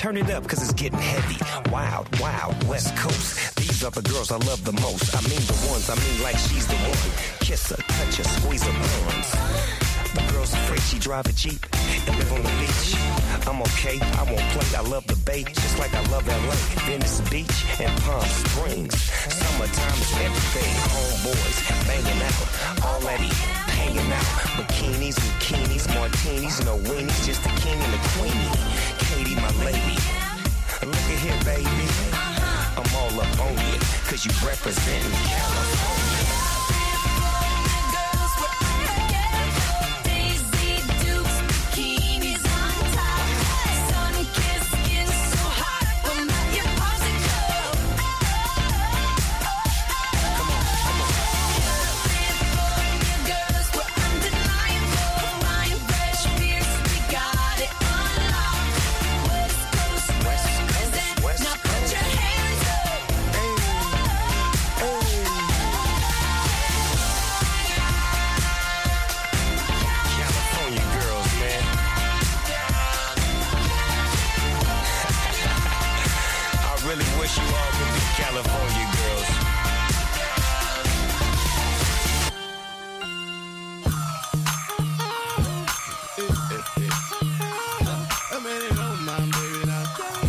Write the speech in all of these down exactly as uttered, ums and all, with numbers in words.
Turn it up, cause it's getting heavy. Wild, wild, West Coast. These are the girls I love the most. I mean the ones, I mean like she's the one. Kiss her, touch her, squeeze her buns. The girl's afraid she drive a Jeep and live on the beach. I'm okay, I won't play, I love the bay, just like I love L A, Venice Beach, and Palm Springs. Summertime is everything, homeboys banging out, already hanging out. Bikinis, bikinis, martinis, no weenies, just the king and the queenie. Katie, my lady, look at here, baby. I'm all up on you, cause you representing California. California girls. I mean, it don't mind, baby, now.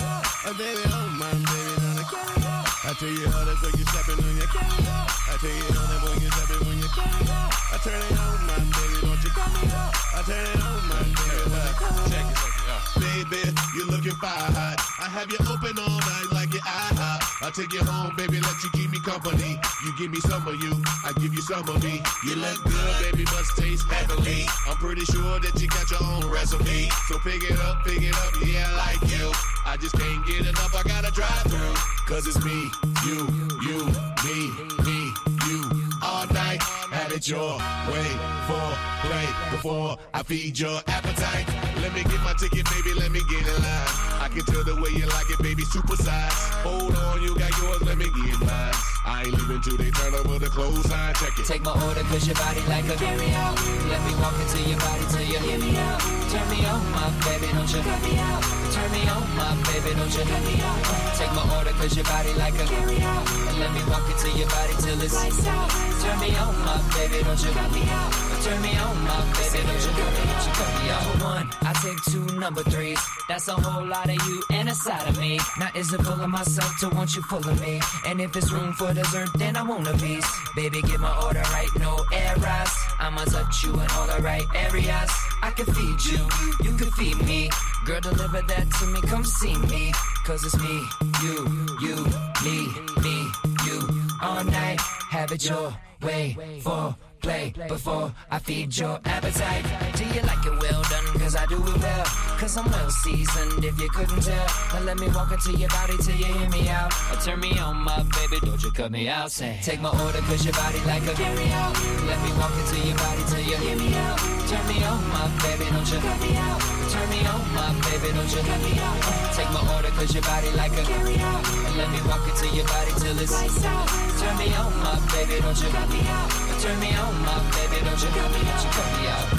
I baby, don't mind, baby, now. I tell you how that's when you stepping on your camera. I tell you how that when you stepping when you camera. I turn it on, man, baby, don't you come me up. I turn it on, man, baby, check it, check it. Baby, you're looking fire hot. I have you open all night like your eye hot. I'll take you home, baby, let you keep me company. You give me some of you, I give you some of me. You look good, baby, must taste heavenly. I'm pretty sure that you got your own recipe. So pick it up, pick it up, yeah, I like you. I just can't get enough, I gotta drive through. Cause it's me, you, you, me, me, you. All night, have it your way for play before I feed your appetite. Let me get my ticket, baby, let me get in line. I can tell the way you like it, baby, super size. Hold on, you got yours, let me get mine. I ain't leaving till they turn over the clothes sign, check it. Take my order, cause your body like a carry out. Let me walk into your body till you hear me out. Turn me on, my baby, don't you cut me out. Turn me on, my baby, don't you cut me out. Take my order, cause your body like a carry out. And let me walk into your body till it's lights out. Turn me on, my baby, don't you cut me out. Turn me on, my baby, don't you cut me out. You cut me out. Number one, I take two number threes. That's a whole lot of you and a side of me. Now is it full of myself to want you full of me? And if it's room for dessert, then I want a piece. Baby, get my order right, no errors. I'ma touch you in all the right areas. I can feed you, you can feed me. Girl, deliver that to me, come see me. Cause it's me, you, you, me, me, you. All night, have it your way for play before I feed your appetite. Do you like it well done? Cause I do it well. Cause I'm well seasoned if you couldn't tell. Now let me walk into your body till you hear me out. Or turn me on, my baby, don't you cut me out. Say, take my order cause your body like a carry out. Let me walk into your body till you hear me out. Turn me on, my baby, don't you cut me out. Turn me on, my baby, don't you cut me out. Take my order cause your body like a carry out. And let me walk into your body till it's lights out. Turn me on, my baby, don't you cut me out. Turn me on, my baby, don't you cut me out. You cut me out.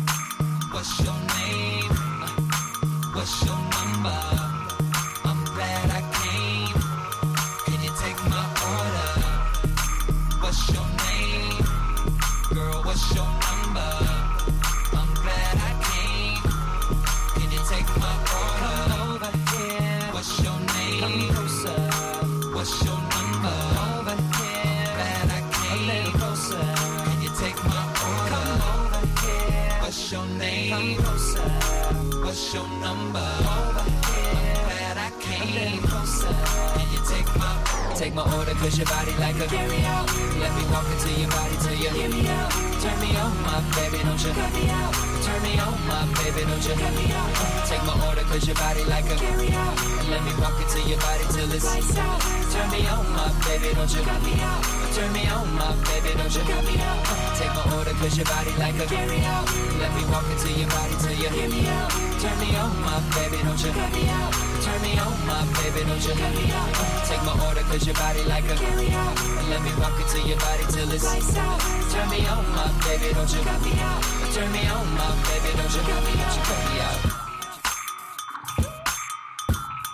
What's your name? What's your number? I'm glad I came. Can you take my order? What's your name? Girl, what's your number? I'm glad I came. Can you take my order? Come over here. What's your name? Come closer. What's your number? Over here. Glad I came. A little closer. Can you take my order? Come over here. What's your name? Come closer. What's your number? Over here. I'm glad I came. A little closer. Can you take my order? Take my order cause your body like a carry out. Let me walk into your body till you hear me out. Turn me on, my baby, don't you cut me out. Turn me on, my baby, don't you cut me out. Take my order cause your body like a carry out. And let me walk into your body till it's lights out. Turn me on, my baby, don't you cut me out. Turn me on, my baby, don't you cut me out. Take my order cause your body like a carry out. Let me walk into your body till you hear me out. Turn me on, my baby, don't you cut me out. Turn me on, my baby, don't you cut me out. Take my order cause your body like a carry out. And let me walk into your body till it's lights out. Turn me on, my baby, don't you cut me out. Turn me on, my baby, don't you cut me out. You cut me out.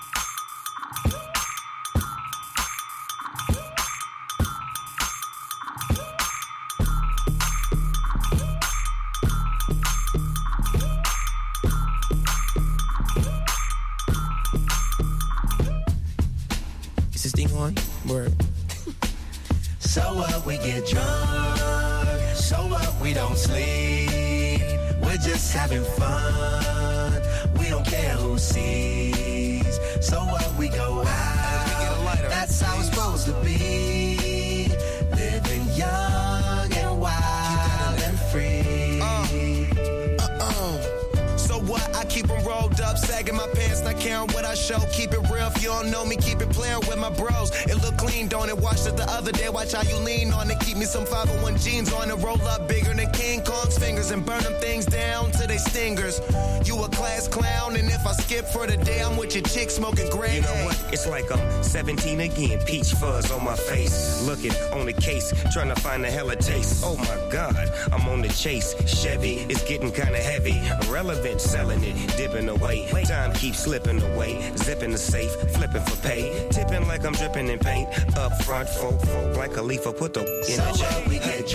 Word. So what, we get drunk. So what, we don't sleep. We're just having fun. We don't care who sees. So what, we go out. That's how it's supposed to be. Living young and wild and free. Uh, uh-uh. So what, I keep them rolled up, sagging my pants, not caring what I show. Keep it real, if you don't know me, keep it playing with my bros. It look clean, don't it? Watched it the other day, watch how you lean on it. Keep me some five oh one jeans on it, roll up bigger than King Kong's fingers and burn them things down to they stingers. You a class clown, and if I skip for the day, I'm with your chick smoking gray. You know what? It's like I'm seventeen again, peach fuzz on my face. Looking on the case, trying to find the hella taste. Oh my God, I'm on the chase. Chevy, it's getting kinda heavy. Irrelevant, selling it, dipping away. Time keeps slipping away. Zipping the safe, flipping for pay. Tipping like I'm dripping in paint. Up front, folk, folk, like a leaf, put the in so the what, J. we get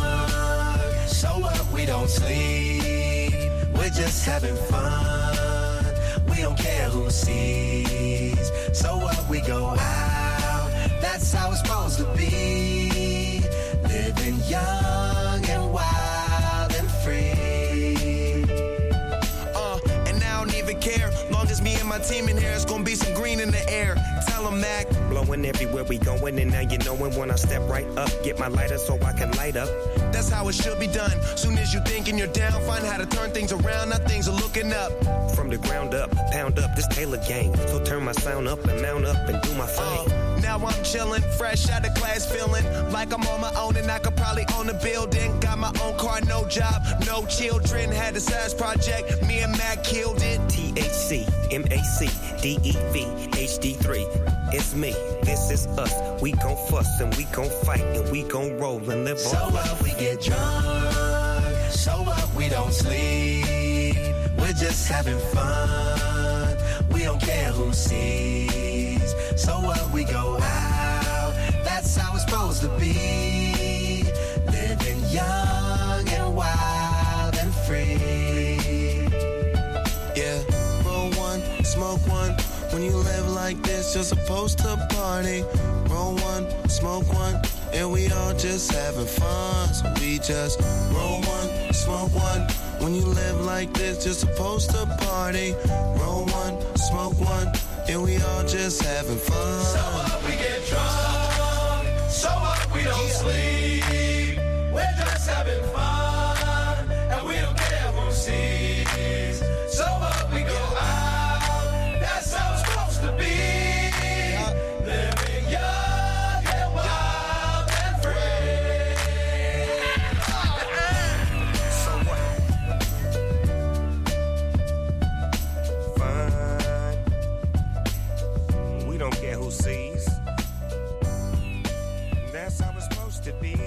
drunk. So what, we don't sleep. We're just having fun. We don't care who sees. So what, we go out. That's how it's supposed to be. Living young and wild and free. Uh, and I don't even care. Long as me and my team in here, it's gonna be some green in the air. Tell 'em, Mac. Blowing everywhere we going, and now you knowin' when I step right up. Get my lighter so I can light up. That's how it should be done. Soon as you thinking you're down, find how to turn things around. Now things are looking up. From the ground up, pound up this Taylor gang. So turn my sound up and mount up and do my thing. Uh, now I'm chillin', fresh out of class, feeling like I'm on my own and I could probably own a building. Got my own car, no job, no children. Had a size project, me and Mac killed it. T H C, M A C, D E V, H D three. It's me, this is us. We gon' fuss and we gon' fight and we gon' roll and live So on. what, we get drunk. So what, we don't sleep. We're just having fun. We don't care who sees. So what, we go out. That's how it's supposed to be. Living young and wild and free. Yeah, roll one, smoke one. When you live like this, you're supposed to party. Roll one, smoke one, and we all just having fun. So we just roll one, smoke one. When you live like this, you're supposed to party. Roll one, smoke one, and we all just having fun. So what, we get drunk. So what, we don't yeah. sleep. We're just having fun, and we don't care who sees. So what, we go out. That's how it's supposed to be. Living young and wild and free. So what? Fun. We don't care who sees. That's how it's supposed to be.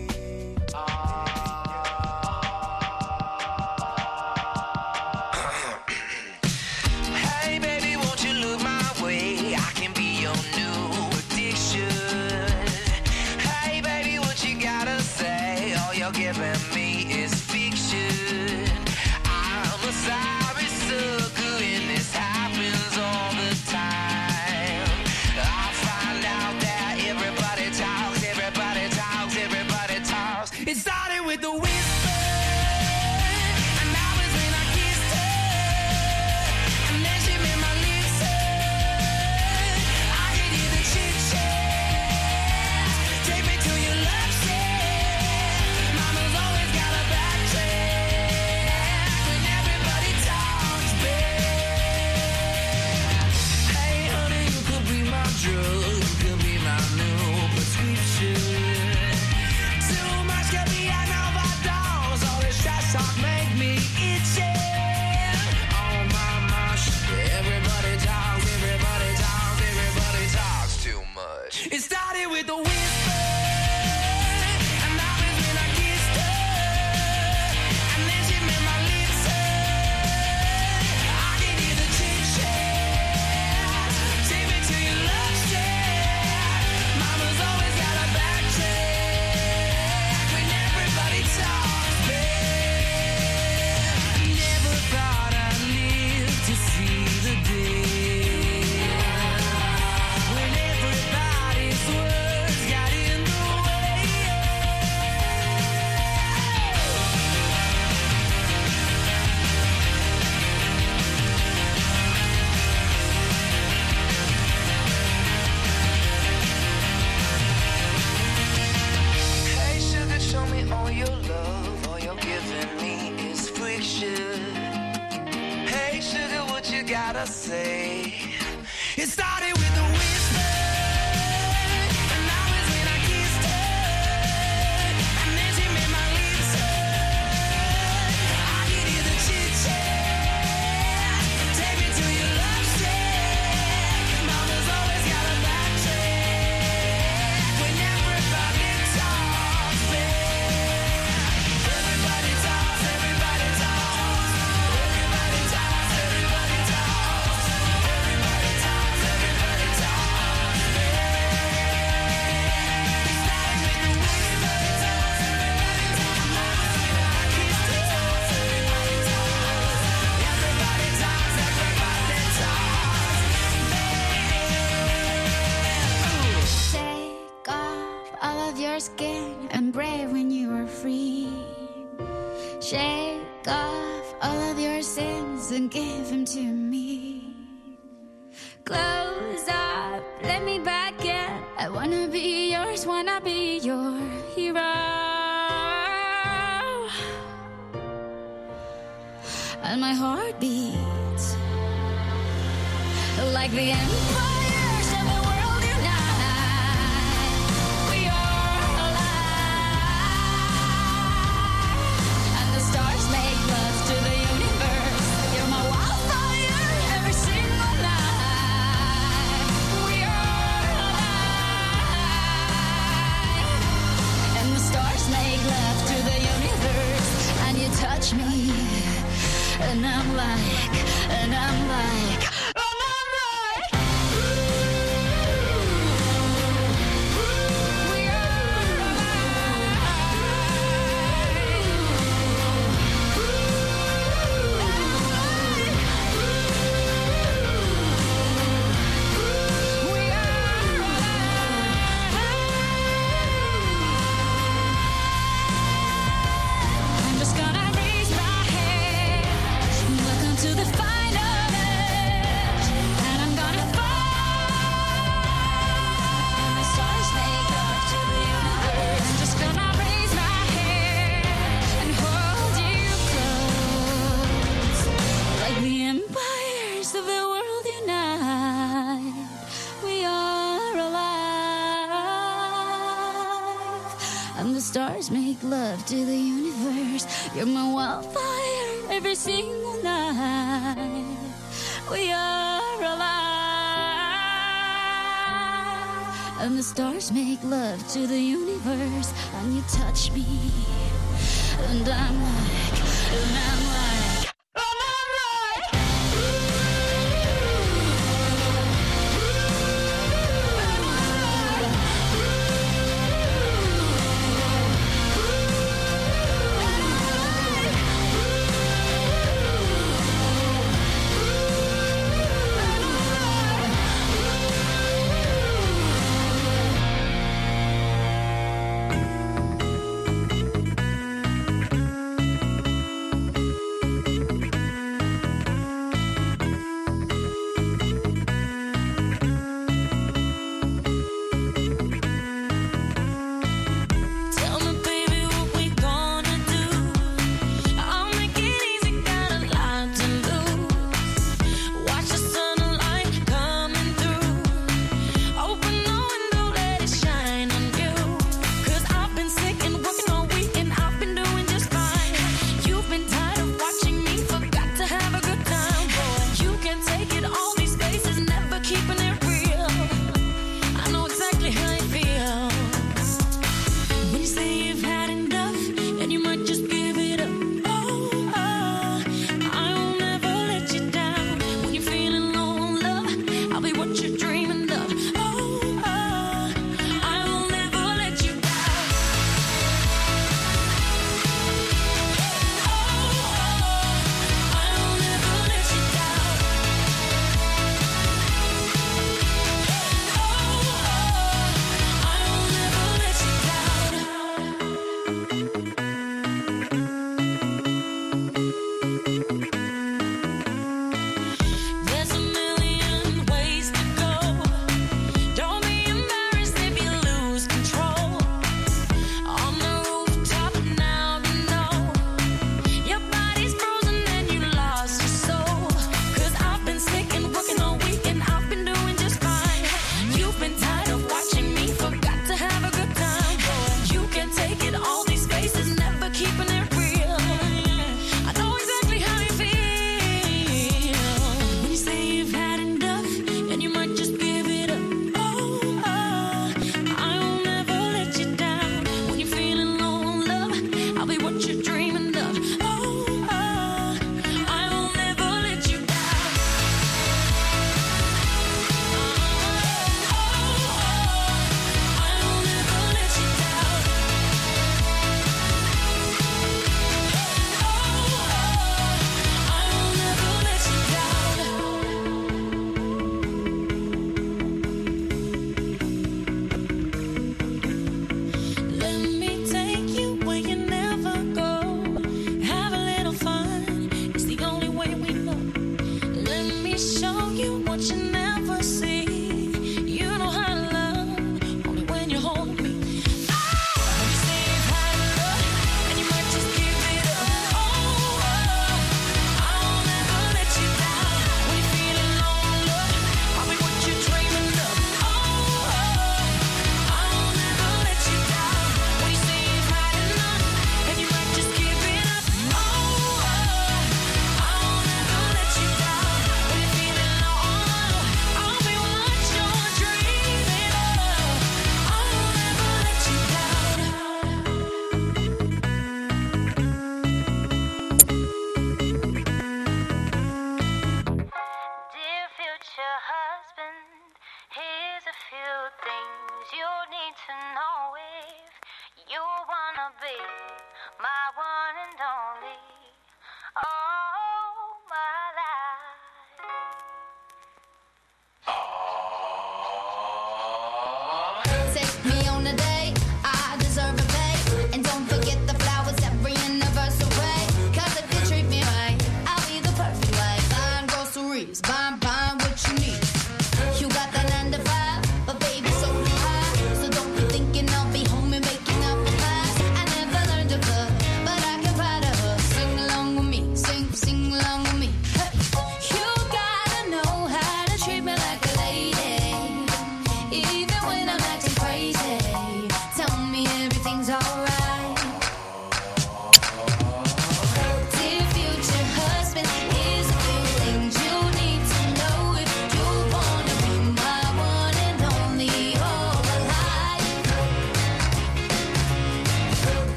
Hey baby, won't you look my way? I can be your new addiction. Hey baby, what you gotta say? All you're giving me is fiction. I'm a sorry sucker and this happens all the time. I find out that everybody talks, everybody talks, everybody talks. It started with the whisper, and now it's when I kissed her. And then she made my lips hurt. I could hear the chit-chat. Take me to your love shack. Mama's always got a backtrack when everybody talks back. Hey honey, you could be my drug. You could be my new prescription. Too much could be an overdose. All this trash talk make me itchy. Oh my gosh, everybody talks, everybody talks, everybody talks too much. It started with a whisper, and now it's when I kissed her, and then she made my lips hurt. I can hear the chit-chat. Take me to your love shack. Mama's always got a backtrack when everybody talks back. say. It started with a whisper, and that was when I kissed her, and then she made my lips hurt. I could hear the chit-chat, take me to your love shack. Mama's always got a back track when everybody talks back. Everybody talks, everybody talks, everybody talks, everybody talks, everybody talks, everybody talks back. Starting with the whisper, talks, everybody talks. Mama's when I kissed her, talks, everybody talks. Everybody talks, everybody talks. Take off all of your skin and brave when you are free. Shake off all of your sins and give them to me. Close up, let me back in. I wanna be yours, wanna be your hero. And my heart beats like the empires of the world unite. We are alive, and the stars make love to the universe. You're my wildfire every single night. We are alive, and the stars make love to the universe. And you touch me, and I'm like, and I'm like, and I'm like, we are alive. We are alive. I'm just gonna raise my head, look onto the final edge, and I'm gonna fall. And the stars make love to the universe. I'm just gonna raise my head and hold you close, like the empires of the world unite. We are alive, and the stars make love to the universe. You're my wildfire every single night. We are alive, and the stars make love to the universe. And you touch me, and I'm like, and I'm like, and I'm like,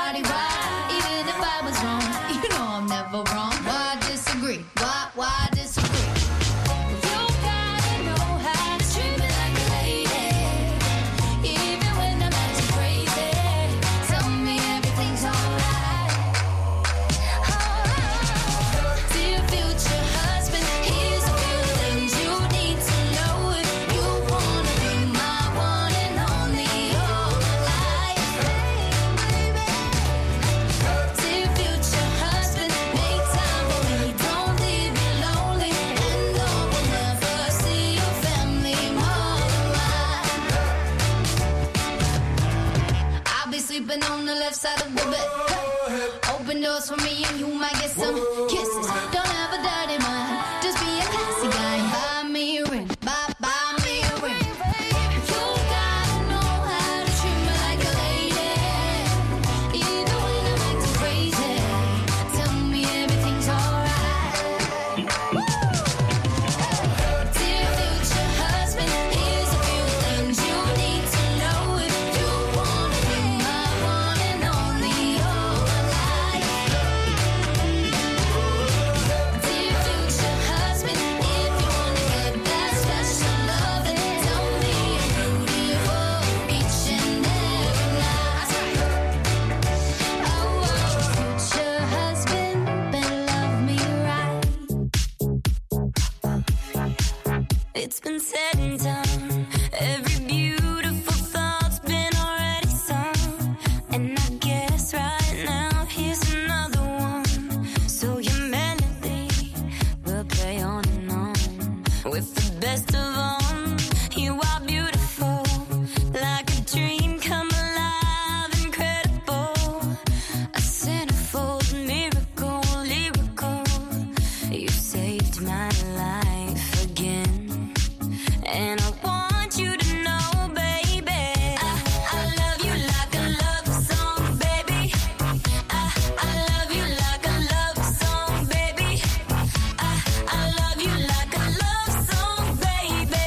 everybody right. Even if I was wrong, you know I'm never wrong. Why disagree? Why, why disagree? You gotta know how to treat me like a lady. Even when I'm acting crazy, tell me everything's alright. Oh, dear future husband, here's a few things you need to know if you wanna be my one and only all my life. Dear future husband, make time for me, don't leave me lonely, and though we'll never see your family more than mine, I'll be sleeping on the left side of the bed. Open doors for me and you might get some kisses. Don't have a dirty mind, just be a classy guy. Buy me a ring, buy, buy me a ring. You gotta know how to treat me like a lady. Even when I'm acting crazy, tell me everything's alright. Dear future husband, here's a few things you need to know if you wanna be my one and only all my life. Dear future husband, if you wanna get that special loving, tell me you're beautiful each and every night. Oh, future husband, better love me right. It's been said and done. Every beautiful thought's been already sung. And I guess right now here's another one. So your melody will play on and on. With the best of them, you are beautiful. Like a dream come alive, incredible. A centerfold miracle, lyrical. You saved my life again. And I want you to know, baby, I, I love you like a love song, baby. I, I love you like a love song, baby. I, I love you like a love song, baby.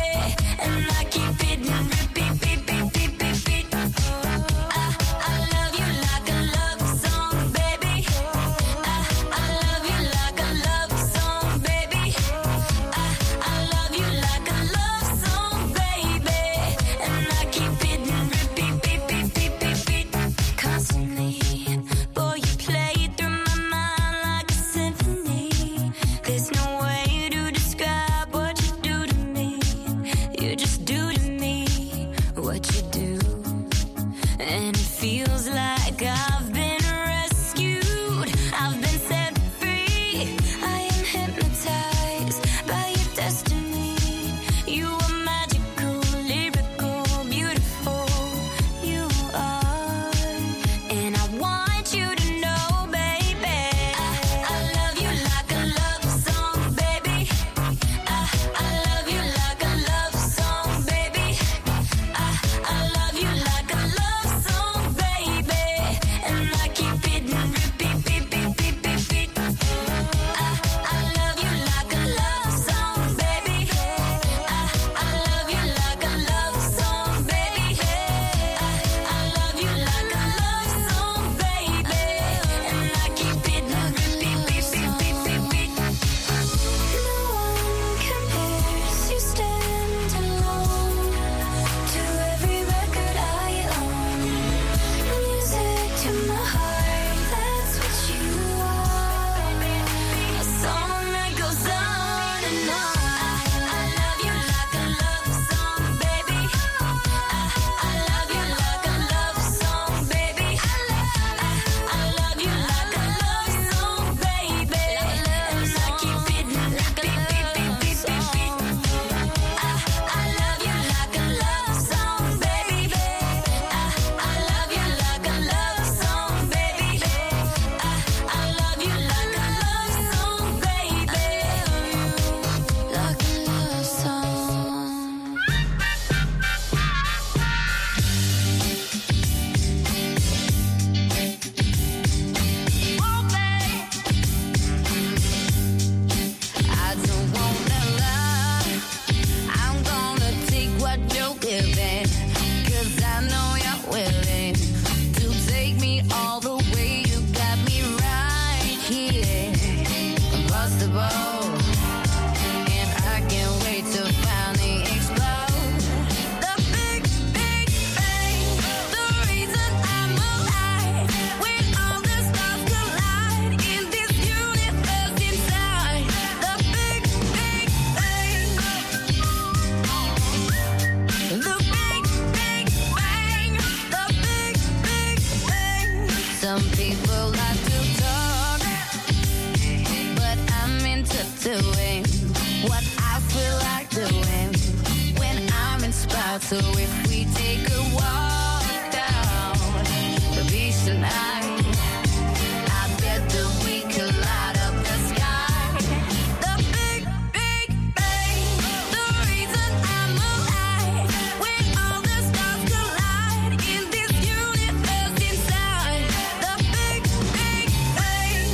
Some people like to talk, but I'm into doing what I feel like doing when I'm inspired. So if we take a walk down the beach tonight, I bet that we could light up the sky. The big, big bang, the reason I'm alive. When all the stars collide in this universe inside. The big, big bang.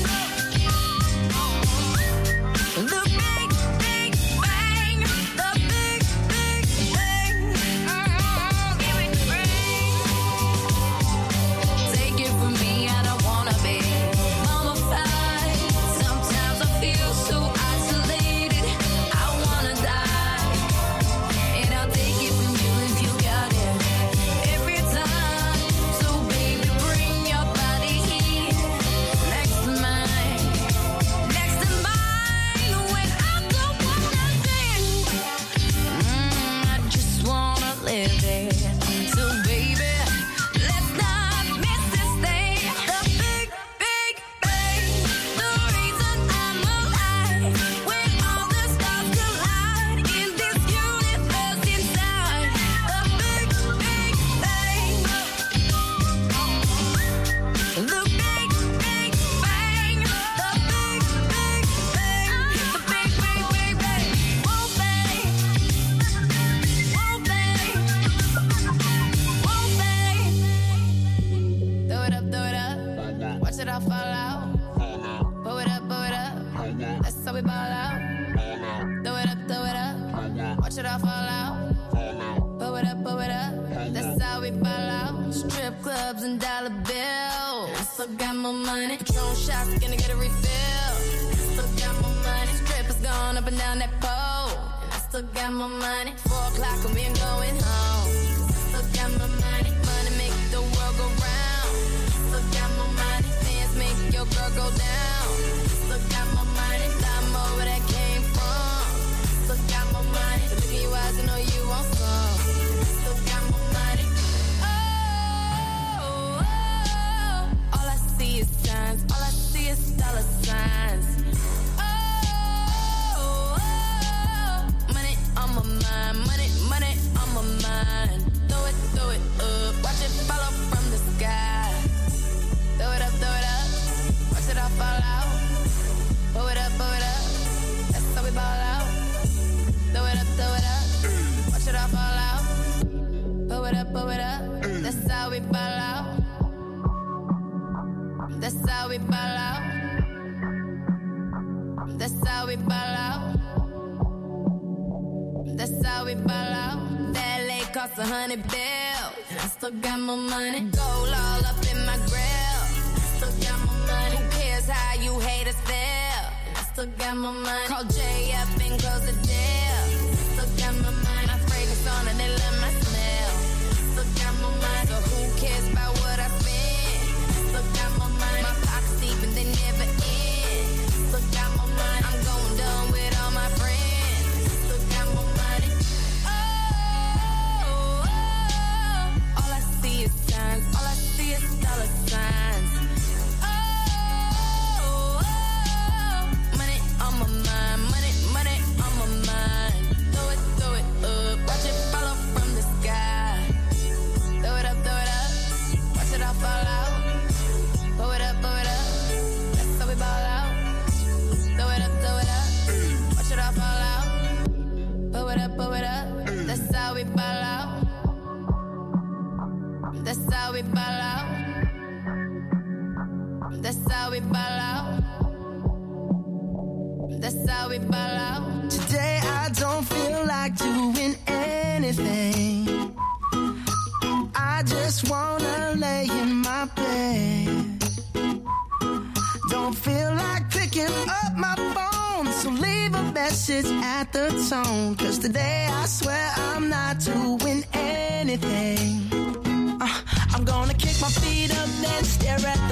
The big, big bang. The big, big bang. Oh, give it rain. Take it from me, I don't wanna be mummified. Sometimes I feel so isolated, I wanna die. And I'll take it from you if you got it every time. So baby, bring your body here next to mine, next to mine. When I don't wanna think, mm, I just wanna live it. So baby, let's not miss this thing. The big, big bang, the reason I'm alive. When all the stars collide in this universe inside. The big, big bang. The big, big bang. The big, big bang. The big, big, big bang. Whoa, bang. Whoa, bang. Whoa, bang. Throw it up, throw it up. Watch it all fall out. Pull it up, pull it up. That's how we ball out. Throw it up, throw it up. Watch it all fall out. Pull it up, pull it up. That's how we ball out. Strip clubs and dollar bills. I still got more money. Patron shots, gonna get a refill. Still got more money. Strippers going up and down that pole. And I still got more money. Four o'clock and we ain't going home. Still got more money. Money make the world go round. Still got more money. Fans make your girl go down. Still got more money. Lot more where that came from. Still got more money. Look in your eyes, I know you want some. Still got more money. Oh, oh, oh. All I see is signs. All I see is dollar signs. Oh, oh, oh. Money on my mind. Money, money on my mind. Throw it, throw it up. Watch it follow from the sky. Throw it up, throw it up. Watch it all fall out. Pull it up, pull it up. That's how we ball out. Throw it up, throw it up. Watch it all fall out. Pull it up, pull it up. That's how we ball out. That's how we ball out. That's how we ball out. That's how we ball out. Valet costs a hundred bills. I still got more money. Gold all up in my grill. Still got more money. Who cares how you haters feel? I still got more money. Call Jay up and close the deal. Still got more money. My fragrance on and they love my smell. Still got more money. So who cares about what I spend? Still got more money. My pockets deep and they never end. Still got more money. I'm going dumb with all my friends. Still got more money. Oh, oh, oh. All I see is signs. All I see is dollar signs. Oh, oh, oh. Money on my mind. Money, money on my mind. Throw it, throw it up. Watch it follow from the sky. Throw it up, throw it up. Watch it all fall out. Pull it up, pull it up. That's how we ball out. Throw it up, throw it up. Watch it all fall out. Pull it up, pull it up. That's how we ball out. That's how we ball out. That's how we ball out. That's how we ball out. Today I don't feel like doing anything. I just wanna lay in my bed. Don't feel like picking up my phone, so leave a message at the tone. Cause today I swear I'm not doing anything. uh, I'm gonna kick my feet up, then stare at the